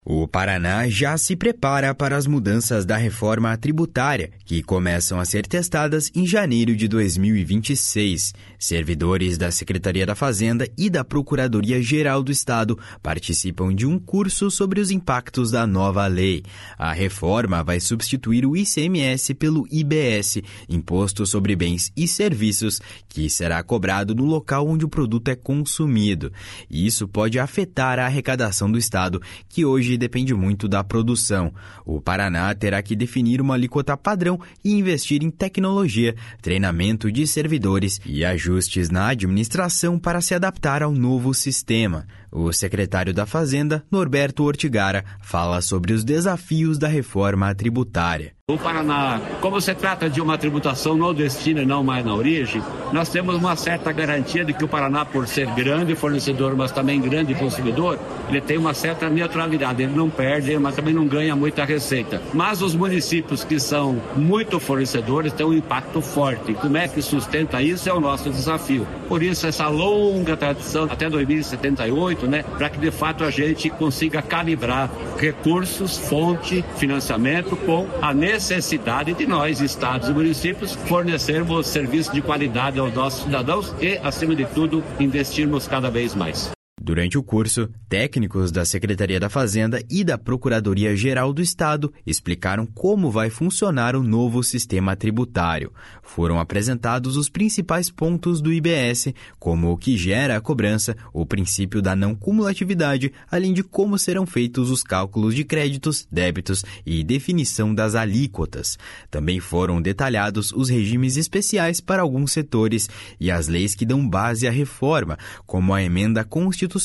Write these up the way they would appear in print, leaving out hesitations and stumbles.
O Paraná já se prepara para as mudanças da reforma tributária, que começam a ser testadas em janeiro de 2026. Servidores da Secretaria da Fazenda e da Procuradoria-Geral do Estado participam de um curso sobre os impactos da nova lei. A reforma vai substituir o ICMS pelo IBS, Imposto sobre Bens e Serviços, que será cobrado no local onde o produto é consumido. Isso pode afetar a arrecadação do Estado, que hoje depende muito da produção. O Paraná terá que definir uma alíquota padrão e investir em tecnologia, treinamento de servidores e ajustes na administração para se adaptar ao novo sistema. O secretário da Fazenda, Norberto Ortigara, fala sobre os desafios da reforma tributária. O Paraná, como se trata de uma tributação no destino e não mais na origem, nós temos uma certa garantia de que o Paraná, por ser grande fornecedor, mas também grande consumidor, ele tem uma certa neutralidade, ele não perde, mas também não ganha muita receita. Mas os municípios que são muito fornecedores têm um impacto forte. Como é que sustenta isso é o nosso desafio. Por isso, essa longa tradição até 2078, para que de fato a gente consiga calibrar recursos, fonte, financiamento com a necessidade de nós, estados e municípios, fornecermos serviços de qualidade aos nossos cidadãos e, acima de tudo, investirmos cada vez mais. Durante o curso, técnicos da Secretaria da Fazenda e da Procuradoria-Geral do Estado explicaram como vai funcionar o novo sistema tributário. Foram apresentados os principais pontos do IBS, como o que gera a cobrança, o princípio da não cumulatividade, além de como serão feitos os cálculos de créditos, débitos e definição das alíquotas. Também foram detalhados os regimes especiais para alguns setores e as leis que dão base à reforma, como a Emenda Constitucional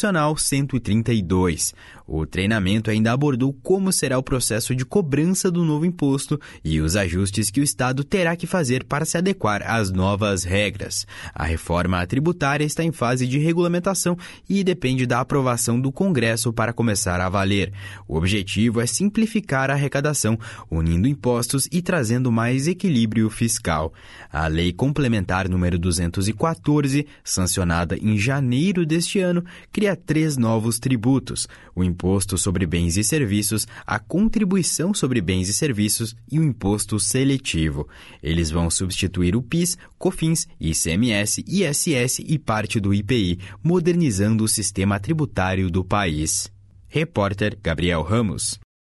132. O treinamento ainda abordou como será o processo de cobrança do novo imposto e os ajustes que o Estado terá que fazer para se adequar às novas regras. A reforma tributária está em fase de regulamentação e depende da aprovação do Congresso para começar a valer. O objetivo é simplificar a arrecadação, unindo impostos e trazendo mais equilíbrio fiscal. A Lei Complementar número 214, sancionada em janeiro deste ano, cria 3 novos tributos: o Imposto sobre Bens e Serviços, a Contribuição sobre Bens e Serviços e o Imposto Seletivo. Eles vão substituir o PIS, COFINS, ICMS, ISS e parte do IPI, modernizando o sistema tributário do país. Repórter Gabriel Ramos.